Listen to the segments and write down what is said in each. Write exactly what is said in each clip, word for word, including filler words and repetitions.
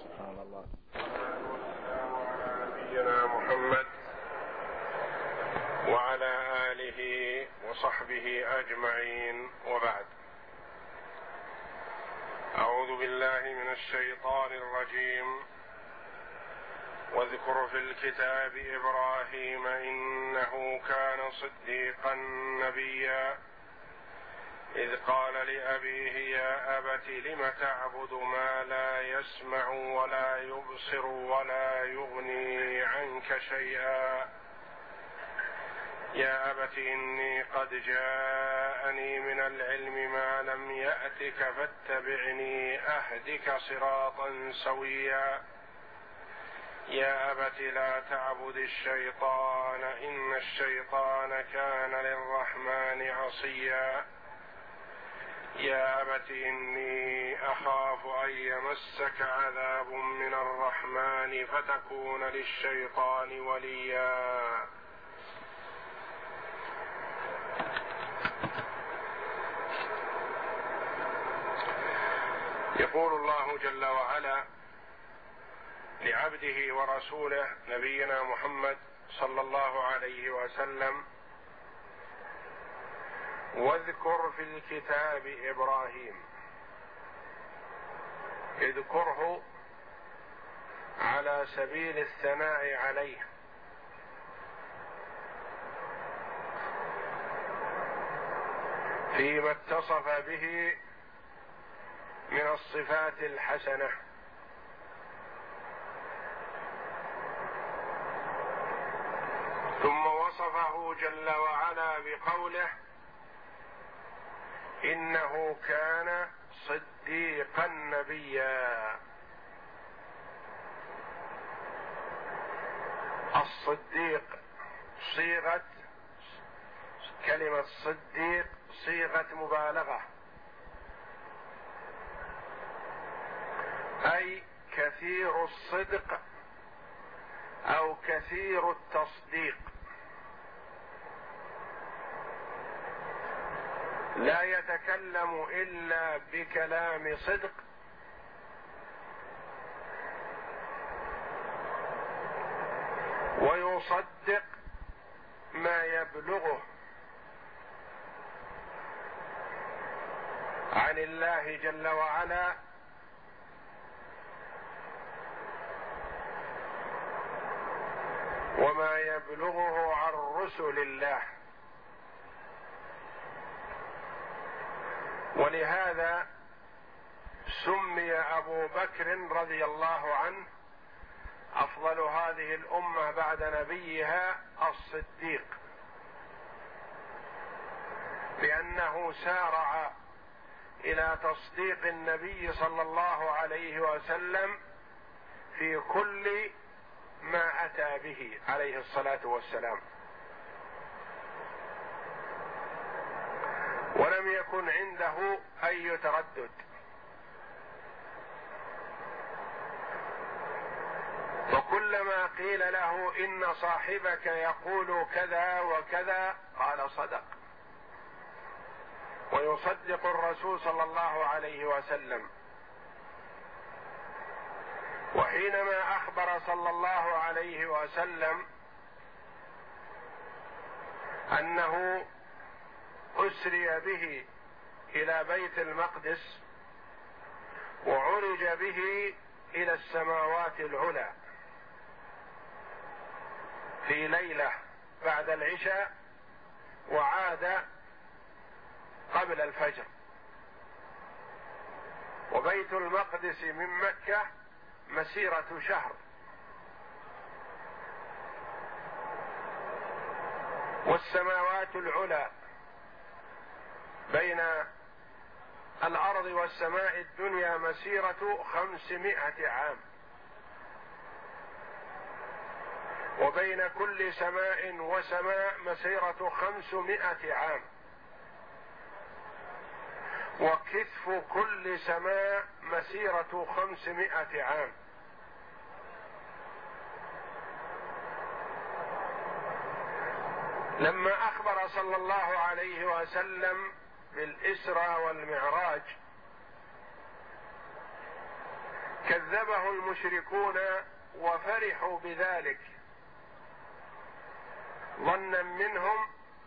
سبحان الله. والسلام على نبينا محمد وعلى آله وصحبه أجمعين، وبعد. أعوذ بالله من الشيطان الرجيم. واذكر في الكتاب إبراهيم إنه كان صديقا نبيا إذ قال لأبيه يا أبت لم تعبد ما لا يسمع ولا يبصر ولا يغني عنك شيئا يا أبت إني قد جاءني من العلم ما لم يأتك فاتبعني أهدك صراطا سويا يا أبت لا تعبد الشيطان إن الشيطان كان للرحمن عصيا يا أبت إني أخاف أن يمسك عذاب من الرحمن فتكون للشيطان وليا. يقول الله جل وعلا لعبده ورسوله نبينا محمد صلى الله عليه وسلم: واذكر في الكتاب إبراهيم. اذكره على سبيل الثناء عليه، فيما اتصف به من الصفات الحسنة، ثم وصفه جل وعلا بقوله إنه كان صديقا نبيا. الصديق صيغة كلمة صديق صيغة مبالغة، أي كثير الصدق أو كثير التصديق، لا يتكلم إلا بكلام صدق ويصدق ما يبلغه عن الله جل وعلا وما يبلغه عن رسل الله. ولهذا سمي أبو بكر رضي الله عنه أفضل هذه الأمة بعد نبيها الصديق، لأنه سارع إلى تصديق النبي صلى الله عليه وسلم في كل ما أتى به عليه الصلاة والسلام، ولم يكن عنده أي تردد. وكلما قيل له إن صاحبك يقول كذا وكذا قال صدق، ويصدق الرسول صلى الله عليه وسلم. وحينما أخبر صلى الله عليه وسلم أنه أسري به إلى بيت المقدس وعرج به إلى السماوات العلى في ليلة بعد العشاء، وعاد قبل الفجر، وبيت المقدس من مكة مسيرة شهر، والسماوات العلى بين الأرض والسماء الدنيا مسيرة خمسمائة عام، وبين كل سماء وسماء مسيرة خمسمائة عام، وكتف كل سماء مسيرة خمسمائة عام. لما أخبر صلى الله عليه وسلم بالإسرى والمعراج كذبه المشركون وفرحوا بذلك ظنا منهم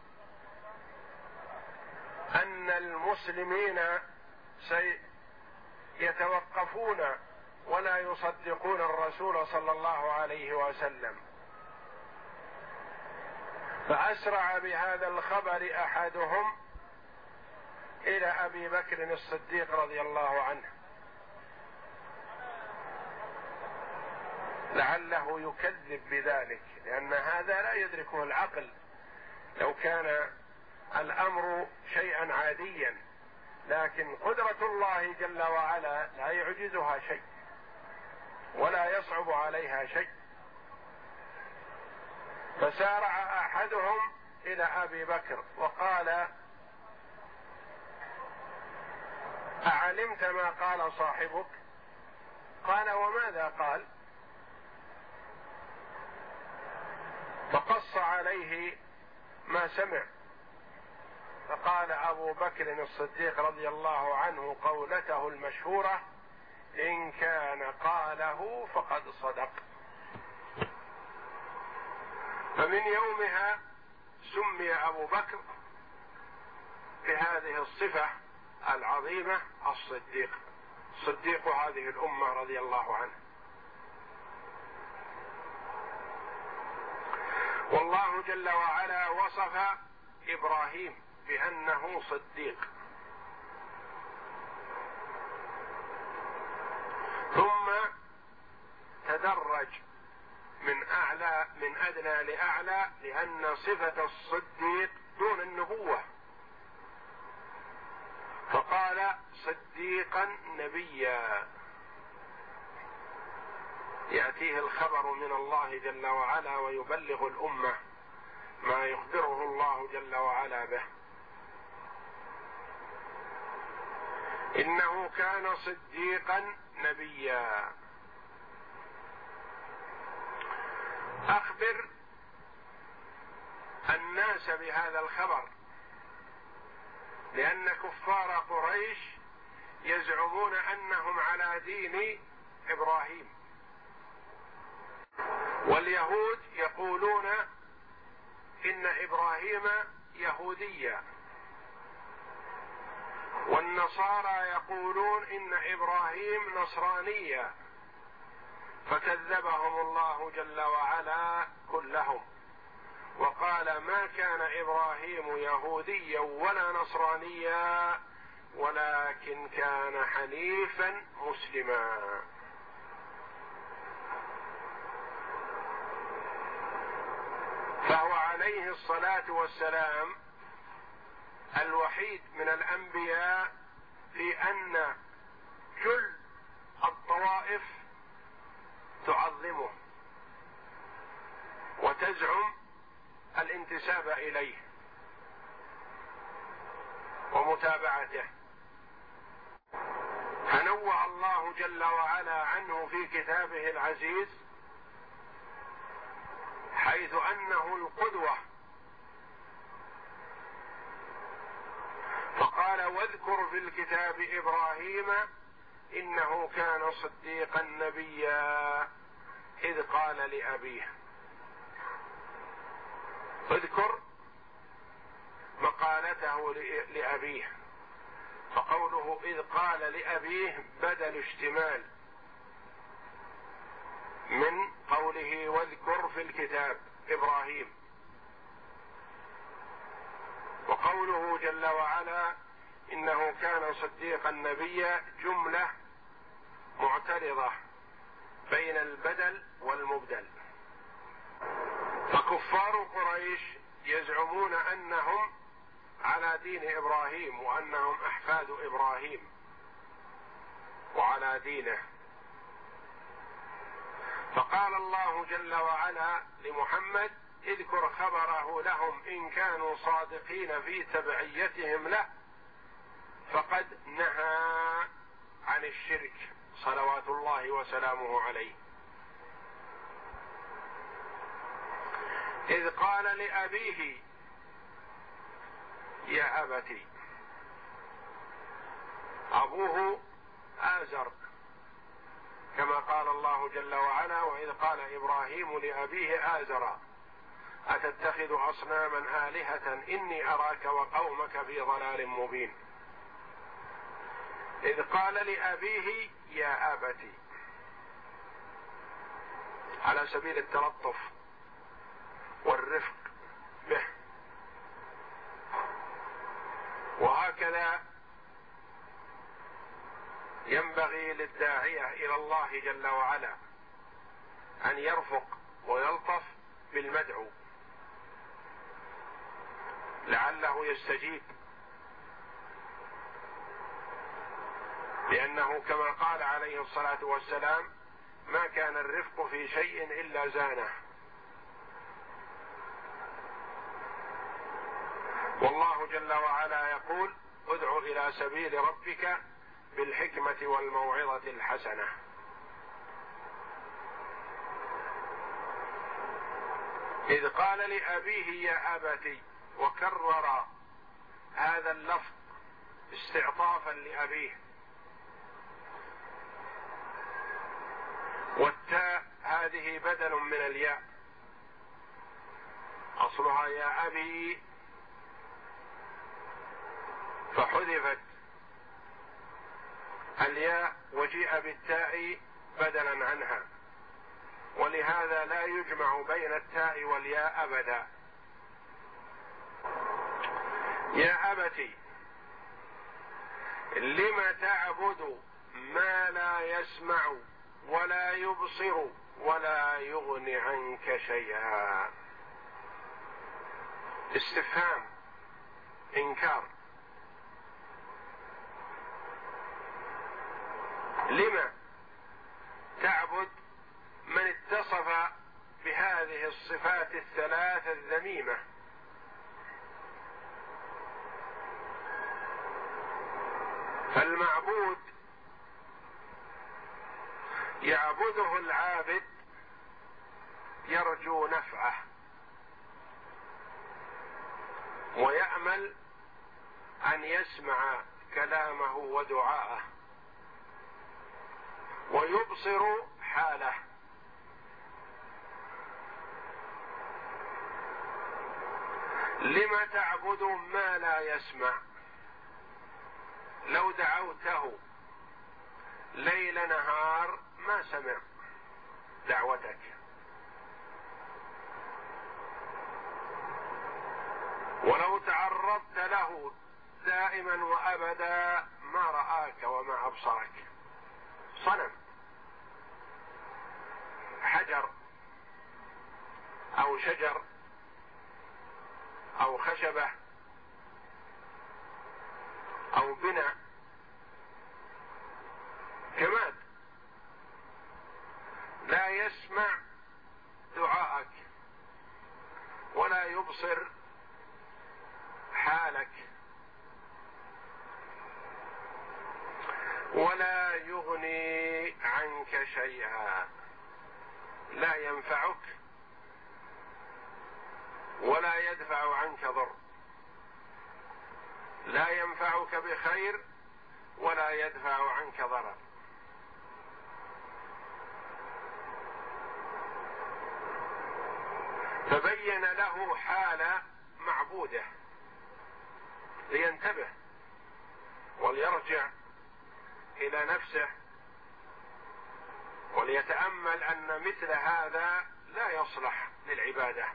أن المسلمين سيتوقفون ولا يصدقون الرسول صلى الله عليه وسلم، فأسرع بهذا الخبر أحدهم إلى أبي بكر الصديق رضي الله عنه لعله يكذب بذلك، لأن هذا لا يدركه العقل. لو كان الأمر شيئا عاديا، لكن قدرة الله جل وعلا لا يعجزها شيء ولا يصعب عليها شيء. فسارع أحدهم إلى أبي بكر وقال: أعلمت ما قال صاحبك؟ قال: وماذا قال؟ فقص عليه ما سمع، فقال أبو بكر الصديق رضي الله عنه قولته المشهورة: إن كان قاله فقد صدق. فمن يومها سمي أبو بكر بهذه الصفة العظيمة الصديق، صديق هذه الأمة رضي الله عنه. والله جل وعلا وصف إبراهيم بأنه صديق، ثم تدرج من أعلى من أدنى لأعلى، لأن صفة الصديق دون النبوة، فقال: صديقا نبيا، يأتيه الخبر من الله جل وعلا ويبلغ الأمة ما يخبره الله جل وعلا به. إنه كان صديقا نبيا. أخبر الناس بهذا الخبر، لأن كفار قريش يزعمون أنهم على دين إبراهيم، واليهود يقولون إن إبراهيم يهوديا، والنصارى يقولون إن إبراهيم نصرانيا، فكذبهم الله جل وعلا كلهم وقال: ما كان إبراهيم يهوديا ولا نصرانيا ولكن كان حنيفا مسلما. فهو عليه الصلاة والسلام الوحيد من الأنبياء في أن كل الطوائف تعظمه وتزعم الانتساب إليه ومتابعته، فنوه الله جل وعلا عنه في كتابه العزيز، حيث أنه القدوة، فقال: واذكر في الكتاب إبراهيم إنه كان صديقا نبيا إذ قال لأبيه. اذكر مقالته لأبيه، فقوله إذ قال لأبيه بدل اشتمال من قوله واذكر في الكتاب إبراهيم، وقوله جل وعلا إنه كان صديقا نبيا جملة معترضة بين البدل والمبدل. فكفار قريش يزعمون أنهم على دين إبراهيم وأنهم أحفاد إبراهيم وعلى دينه، فقال الله جل وعلا لمحمد: اذكر خبره لهم إن كانوا صادقين في تبعيتهم له فقد نهى عن الشرك صلوات الله وسلامه عليه. إذ قال لأبيه يا أبتي، أبوه آزر الله جل وعلا: وإذ قال إبراهيم لأبيه آزر أتتخذ أصناما آلهة إني أراك وقومك في ضلال مبين. إذ قال لأبيه يا أبت، على سبيل التلطف والرفق به. وهكذا ينبغي للداعية إلى الله جل وعلا أن يرفق ويلطف بالمدعو لعله يستجيب، لأنه كما قال عليه الصلاة والسلام: ما كان الرفق في شيء إلا زانه. والله جل وعلا يقول: ادع إلى سبيل ربك بالحكمة والموعظة الحسنة. إذ قال لأبيه يا أبت، وكرر هذا اللفظ استعطافا لأبيه. والتاء هذه بدل من الياء، أصلها يا أبي فحذفت الياء وجيء بالتاء بدلا عنها، ولهذا لا يجمع بين التاء والياء أبدا. يا أبت لم تعبد ما لا يسمع ولا يبصر ولا يغني عنك شيئا. استفهام إنكار. لم تعبد من اتصف بهذه الصفات الثلاث الذميمة؟ فالمعبود يعبده العابد يرجو نفعه ويأمل أن يسمع كلامه ودعاءه ويبصر حاله. لم تعبد ما لا يسمع؟ لو دعوته ليل نهار ما سمع دعوتك، ولو تعرضت له دائما وأبدا ما رآك وما أبصرك. صنم، حجر أو شجر أو خشبة أو بناء، جماد لا يسمع دعاءك ولا يبصر حالك ولا يغني عنك شيئا، لا ينفعك ولا يدفع عنك ضر، لا ينفعك بخير ولا يدفع عنك ضرر. فبين له حال معبوده لينتبه وليرجع إلى نفسه وليتأمل أن مثل هذا لا يصلح للعبادة.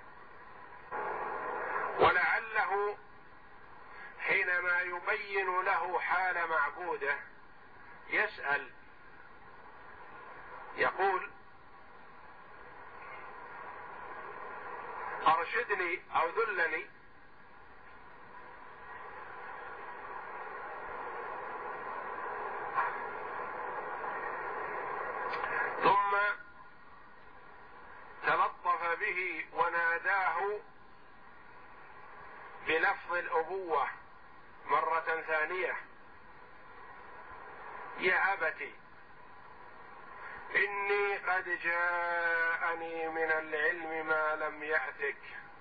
ولعله حينما يبين له حال معبوده يسأل يقول: أرشدني أو ذلني. ثم تلطف به وناداه بلفظ الأبوة مرة ثانية: يا أبت إني قد جاءني من العلم ما لم يأتك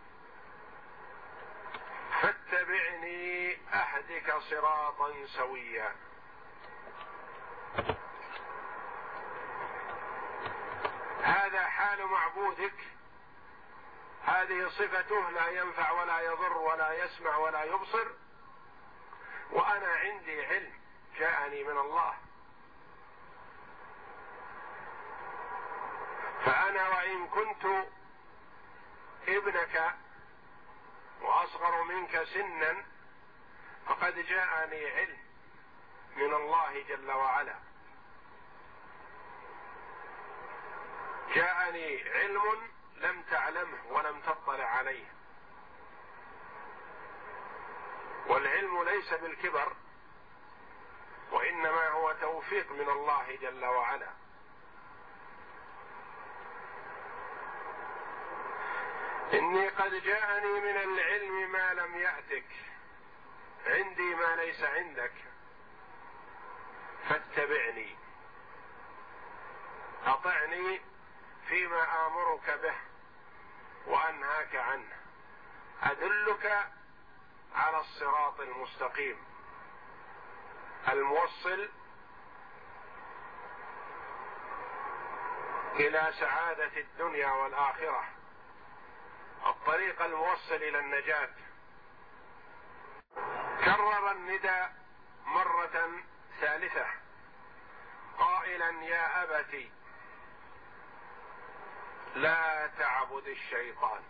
فاتبعني أهدك صراطا سويا. حال معبودك هذه صفته لا ينفع ولا يضر ولا يسمع ولا يبصر، وأنا عندي علم جاءني من الله، فأنا وإن كنت ابنك وأصغر منك سنا فقد جاءني علم من الله جل وعلا، جاءني علم لم تعلمه ولم تطلع عليه. والعلم ليس بالكبر، وإنما هو توفيق من الله جل وعلا. إني قد جاءني من العلم ما لم يأتك، عندي ما ليس عندك، فاتبعني، أطعني فيما آمرك به وأنهاك عنه، أدلك على الصراط المستقيم الموصل إلى سعادة الدنيا والآخرة، الطريق الموصل إلى النجاة. كرر النداء مرة ثالثة قائلا: يا أبت لا تعبد الشيطان،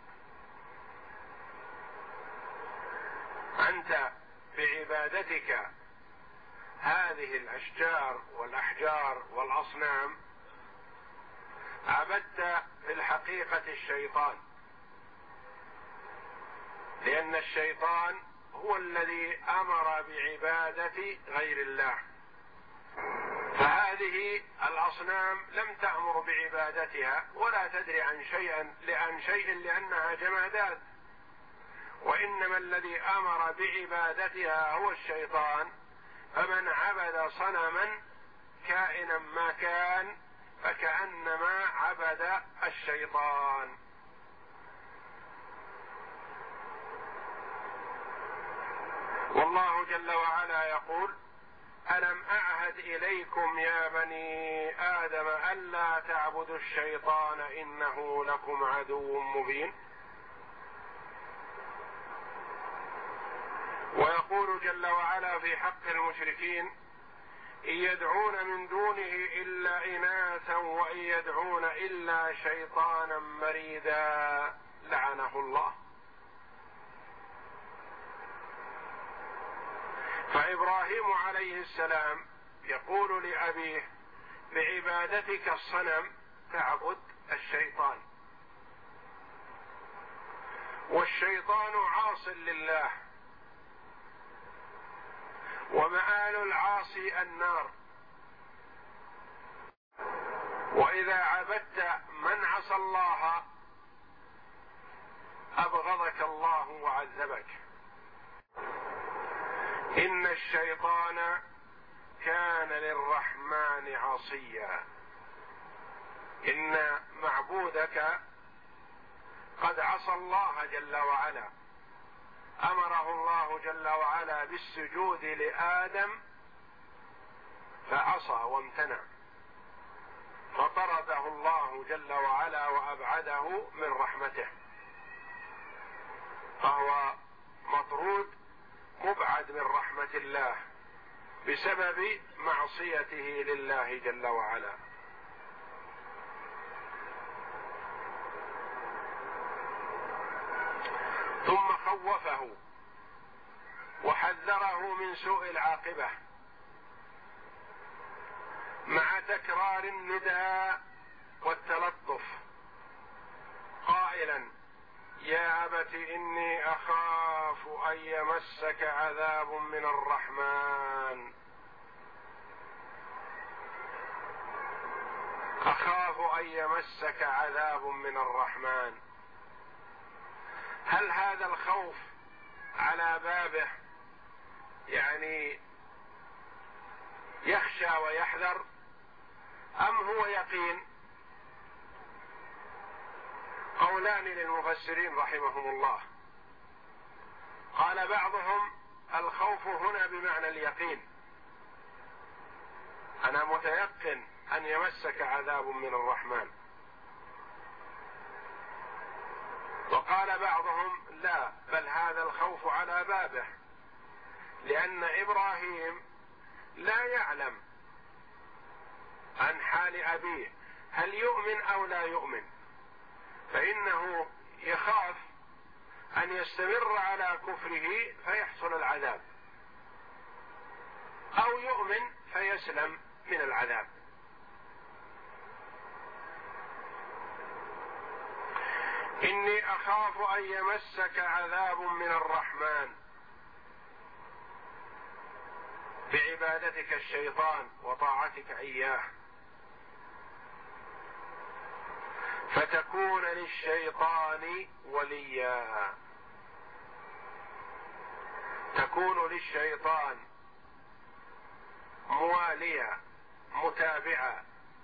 أنت بعبادتك هذه الأشجار والأحجار والأصنام عبدت في الحقيقة الشيطان، لأن الشيطان هو الذي أمر بعبادة غير الله، فهذه الأصنام لم تأمر بعبادتها ولا تدري عن شيئا عن شيء لأنها جمادات، وإنما الذي أمر بعبادتها هو الشيطان. فمن عبد صنما كائنا ما كان فكأنما عبد الشيطان. والله جل وعلا يقول: ألم أعهد إليكم يا بني آدم ألا تعبدوا الشيطان إنه لكم عدو مبين. ويقول جل وعلا في حق المشركين: إن يدعون من دونه إلا إناثا وإن يدعون إلا شيطانا مريدا لعنه الله. فإبراهيم عليه السلام يقول لأبيه: بعبادتك الصنم تعبد الشيطان، والشيطان عاص لله، ومآل العاصي النار، وإذا عبدت من عصى الله أبغضك الله وعذبك. إن الشيطان كان للرحمن عصيا، إن معبودك قد عصى الله جل وعلا، أمره الله جل وعلا بالسجود لآدم فعصى وامتنع، فطرده الله جل وعلا وأبعده من رحمته، فهو مطرود مبعد من رحمة الله بسبب معصيته لله جل وعلا. ثم خوفه وحذره من سوء العاقبة مع تكرار النداء والتلطف قائلا: يا أبت إني أخاف أن يمسك عذاب من الرحمن، أخاف أن يمسك عذاب من الرحمن. هل هذا الخوف على بابه يعني يخشى ويحذر، أم هو يقين؟ قولان للمفسرين رحمهم الله. قال بعضهم: الخوف هنا بمعنى اليقين، أنا متيقن أن يمسك عذاب من الرحمن. وقال بعضهم لا، بل هذا الخوف على بابه، لأن إبراهيم لا يعلم عن حال أبيه هل يؤمن أو لا يؤمن، فإنه يخاف أن يستمر على كفره فيحصل العذاب، أو يؤمن فيسلم من العذاب. إني أخاف أن يمسك عذاب من الرحمن بعبادتك الشيطان وطاعتك إياه، فتكون للشيطان وليا، تكون للشيطان مواليا متابعا.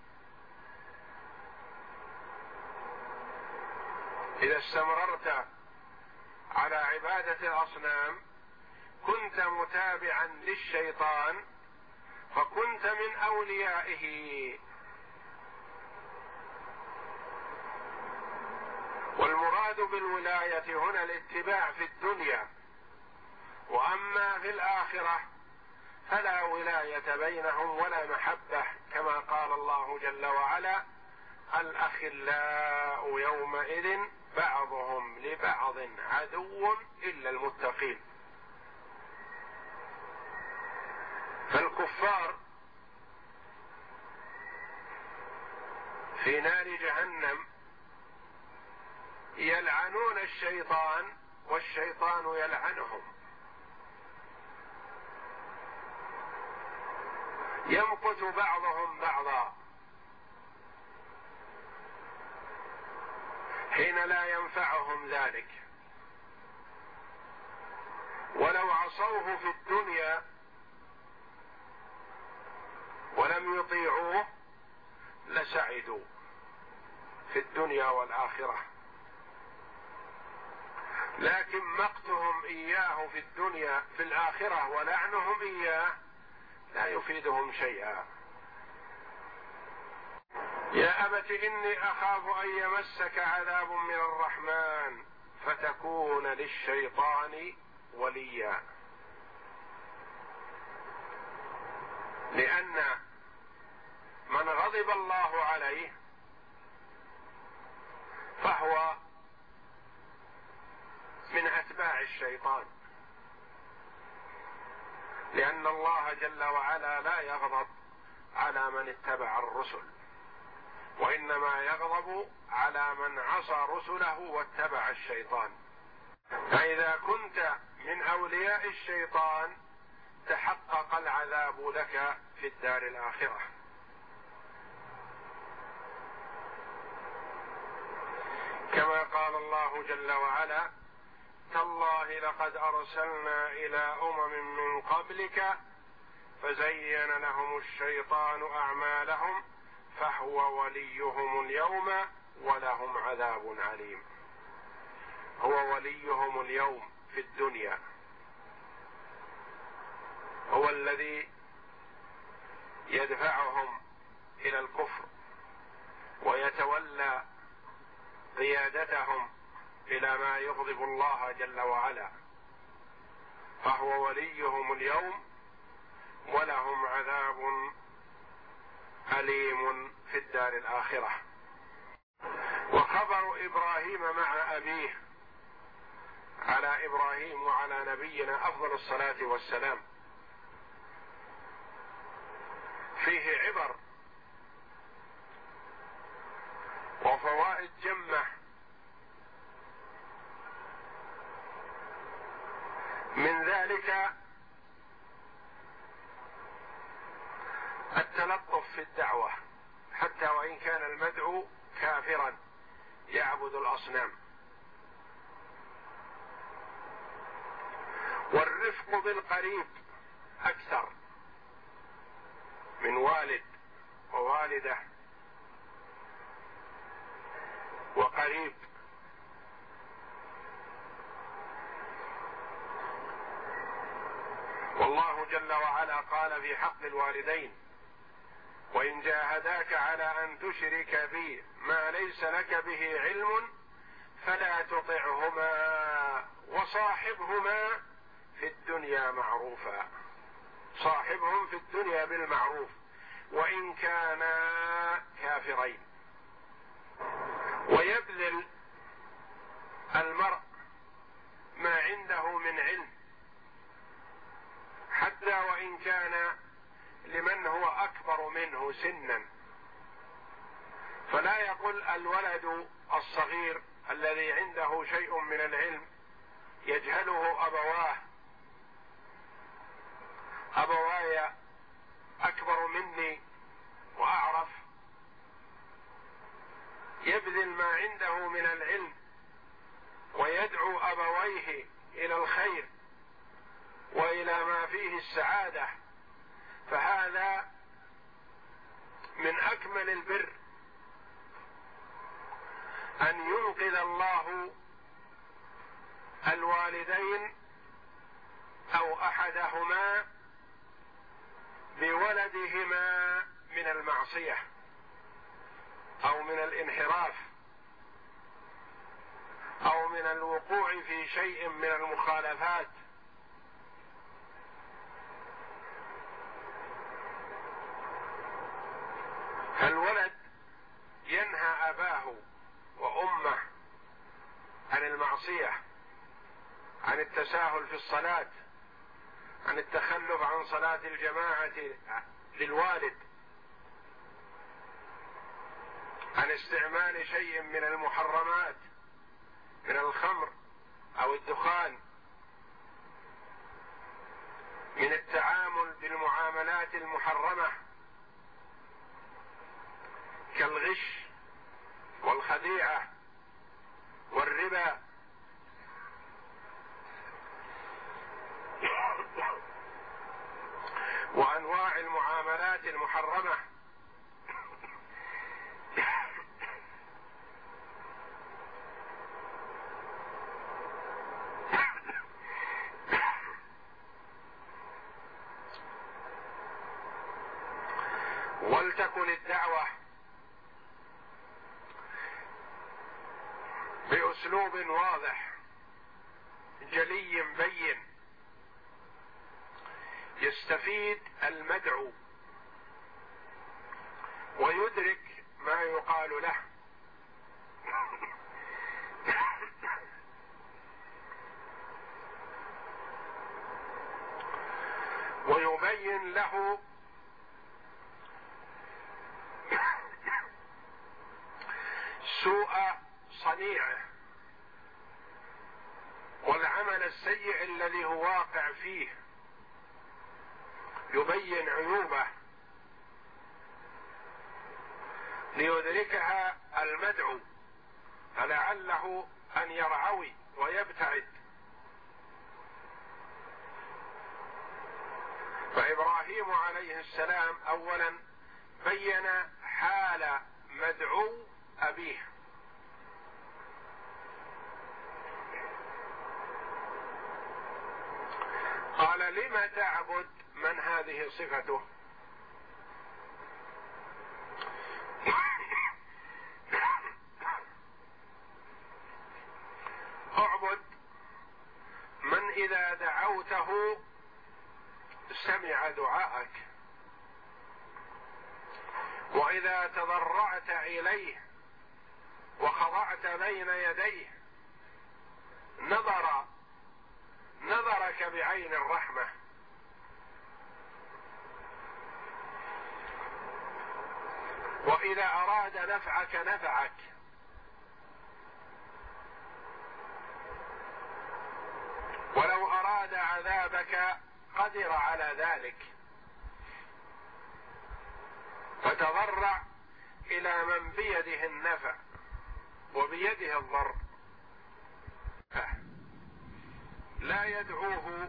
إذا استمررت على عبادة الأصنام كنت متابعا للشيطان، فكنت من أوليائه. والمراد بالولاية هنا الاتباع في الدنيا، وأما في الآخرة فلا ولاية بينهم ولا محبة، كما قال الله جل وعلا: الأخلاء يومئذ بعضهم لبعض عدو إلا المتقين. فالكفار في نار جهنم يلعنون الشيطان والشيطان يلعنهم، يمقت بعضهم بعضا حين لا ينفعهم ذلك. ولو عصوه في الدنيا ولم يطيعوه لسعدوا في الدنيا والآخرة، لكن مقتهم إياه في الدنيا في الآخرة ولعنهم إياه لا يفيدهم شيئا. يا أبت إني أخاف أن يمسك عذاب من الرحمن فتكون للشيطان وليا، لأن من غضب الله عليه فهو من أتباع الشيطان، لأن الله جل وعلا لا يغضب على من اتبع الرسل، وإنما يغضب على من عصى رسله واتبع الشيطان. فإذا كنت من أولياء الشيطان تحقق العذاب لك في الدار الآخرة. كما قال الله جل وعلا: تالله لقد أرسلنا إلى أمم من قبلك فزين لهم الشيطان أعمالهم فهو وليهم اليوم ولهم عذاب عليم. هو وليهم اليوم في الدنيا، هو الذي يدفعهم إلى الكفر ويتولى قيادتهم إلى ما يغضب الله جل وعلا، فهو وليهم اليوم ولهم عذاب أليم في الدار الآخرة. وخبر إبراهيم مع أبيه على إبراهيم وعلى نبينا أفضل الصلاة والسلام فيه عبر وفوائد جمة. من ذلك التلطف في الدعوة، حتى وإن كان المدعو كافرا يعبد الأصنام، والرفق بالقريب أكثر من والد ووالدة وقريب. والله جل وعلا قال في حق الوالدين: وإن جاهداك على أن تشرك بي ما ليس لك به علم فلا تطعهما وصاحبهما في الدنيا معروفا. صاحبهم في الدنيا بالمعروف وإن كانا كافرين. ويبذل المرء ما عنده من علم حتى وإن كان لمن هو أكبر منه سنا، فلا يقل الولد الصغير الذي عنده شيء من العلم يجهله أبواه، أبواي أكبر مني وأعرف. يبذل ما عنده من العلم ويدعو أبويه إلى الخير وإلى ما فيه السعادة، فهذا من أكمل البر أن ينقذ الله الوالدين أو أحدهما بولدهما من المعصية أو من الانحراف أو من الوقوع في شيء من المخالفات. فالولد ينهى أباه وأمه عن المعصية، عن التساهل في الصلاة، عن التخلف عن صلاة الجماعة للوالد، عن استعمال شيء من المحرمات من الخمر أو الدخان، من التعامل بالمعاملات المحرمة كالغش والخديعة والربا. وأنواع المعاملات المحرمة. ولتكن الدعوة بأسلوب واضح جلي بين يستفيد المدعو ويدرك ما يقال له، ويبين له سوء صنيعه والعمل السيء الذي هو واقع فيه، يبين عيوبه ليدركها المدعو فلعله أن يرعوي ويبتعد. فإبراهيم عليه السلام أولا بين حال مدعو أبيه، قال لم تعبد من هذه صفته؟ اعبد من إذا دعوته سمع دعاءك، وإذا تضرعت إليه وخضعت بين يديه نظر نظرك بعين الرحمة. وإذا أراد نفعك نفعك، ولو أراد عذابك قدر على ذلك. فتضرع إلى من بيده النفع وبيده الضر، لا يدعوه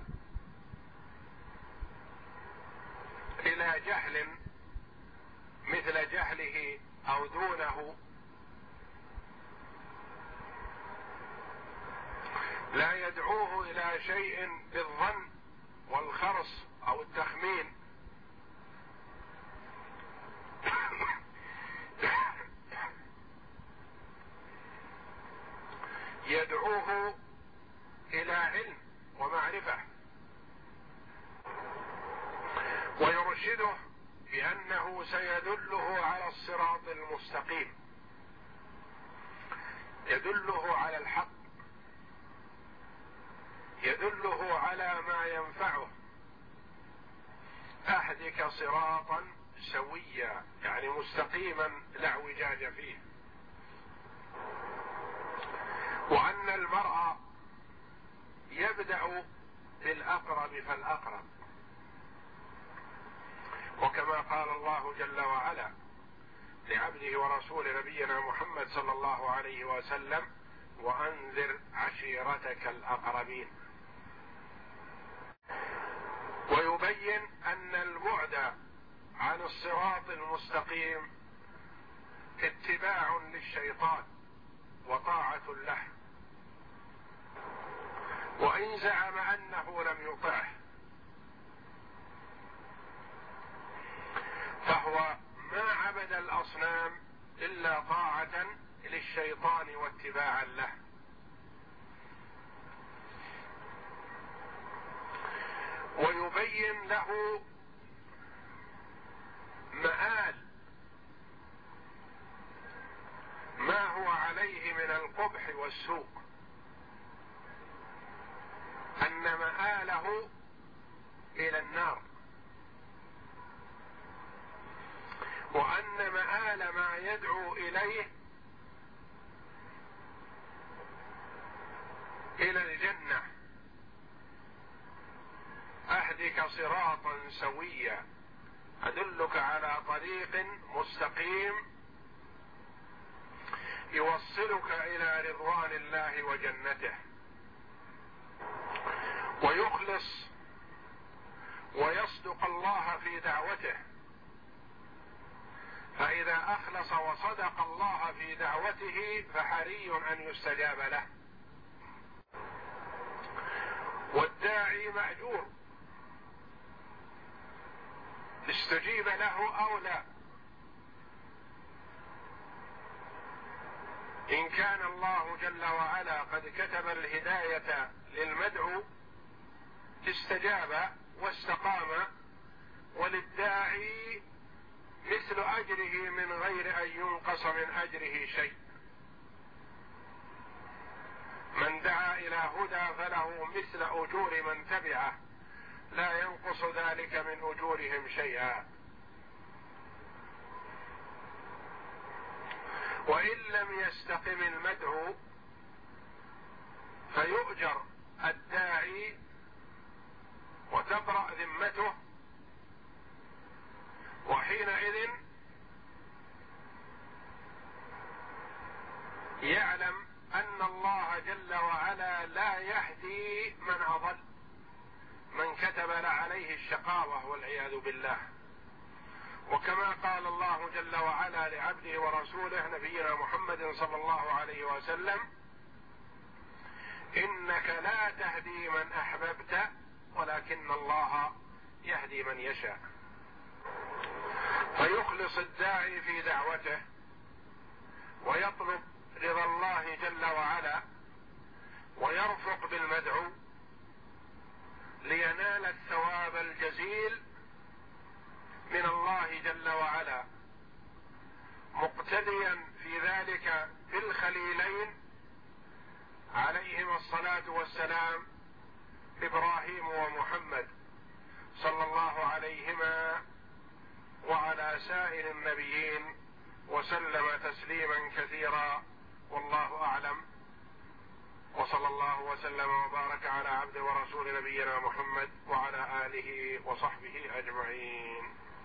إلى جهل مثل جهله أو دونه، لا يدعوه إلى شيء بالظن والخرص أو التخمين، يدعوه إلى علم ومعرفة، ويرشده بأنه سيدله على الصراط المستقيم، يدله على الحق، يدله على ما ينفعه. أهدك صراطا سويا، يعني مستقيما لا اعوجاج فيه. وأن المرء يبدأ بالأقرب فالأقرب، وكما قال الله جل وعلا لعبده ورسول نبينا محمد صلى الله عليه وسلم: وأنذر عشيرتك الأقربين. ويبين أن البعد عن الصراط المستقيم اتباع للشيطان وطاعة له، وإن زعم أنه لم يطعه فهو ما عبد الأصنام إلا طاعة للشيطان واتباعا له. ويبين له مآل ما هو عليه من القبح والسوء، أن مآله إلى النار، وأن مآل ما يدعو إليه إلى الجنة. أهدك صراطا سويا، أدلك على طريق مستقيم يوصلك إلى رضوان الله وجنته. ويخلص ويصدق الله في دعوته، فإذا أخلص وصدق الله في دعوته فحري أن يستجاب له. والداعي مأجور، استجيب له أو لا. إن كان الله جل وعلا قد كتب الهداية للمدعو استجاب واستقام، وللداعي مثل أجره من غير أن ينقص من أجره شيء. من دعا إلى هدى فله مثل أجور من تبعه، لا ينقص ذلك من أجورهم شيئا. وإن لم يستقم المدعو فيؤجر الداعي وتبرأ ذمته، وحينئذ يعلم أن الله جل وعلا لا يهدي من أضل، من كتب عليه الشقاوة والعياذ بالله. وكما قال الله جل وعلا لعبده ورسوله نبينا محمد صلى الله عليه وسلم: إنك لا تهدي من أحببت ولكن الله يهدي من يشاء. فيخلص الداعي في دعوته ويطلب رضا الله جل وعلا، ويرفق بالمدعو لينال الثواب الجزيل من الله جل وعلا، مقتديا في ذلك بالخليلين عليهما الصلاة والسلام، إبراهيم ومحمد صلى الله عليهما وعلى سائر النبيين وسلم تسليما كثيرا. والله أعلم، وصلى الله وسلم وبارك على عبد ورسول نبينا محمد وعلى آله وصحبه أجمعين.